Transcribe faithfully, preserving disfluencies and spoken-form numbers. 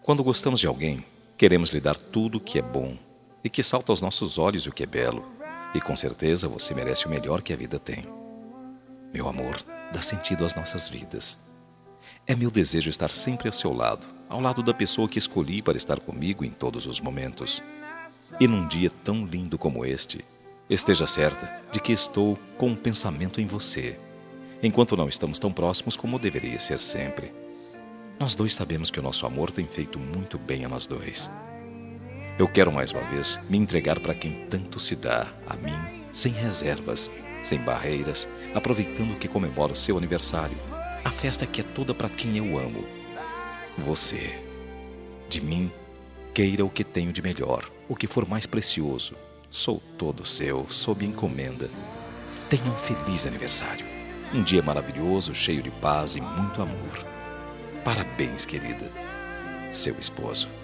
Quando gostamos de alguém, queremos lhe dar tudo o que é bom e que salta aos nossos olhos o que é belo. E com certeza você merece o melhor que a vida tem. Meu amor, dá sentido às nossas vidas. É meu desejo estar sempre ao seu lado, ao lado da pessoa que escolhi para estar comigo em todos os momentos. E num dia tão lindo como este, esteja certa de que estou com um pensamento em você, enquanto não estamos tão próximos como deveria ser sempre. Nós dois sabemos que o nosso amor tem feito muito bem a nós dois. Eu quero mais uma vez me entregar para quem tanto se dá, a mim, sem reservas, sem barreiras, aproveitando que comemoro o seu aniversário, a festa que é toda para quem eu amo. Você. De mim, queira o que tenho de melhor, o que for mais precioso. Sou todo seu, sob encomenda. Tenha um feliz aniversário. Um dia maravilhoso, cheio de paz e muito amor. Parabéns, querida. Seu esposo.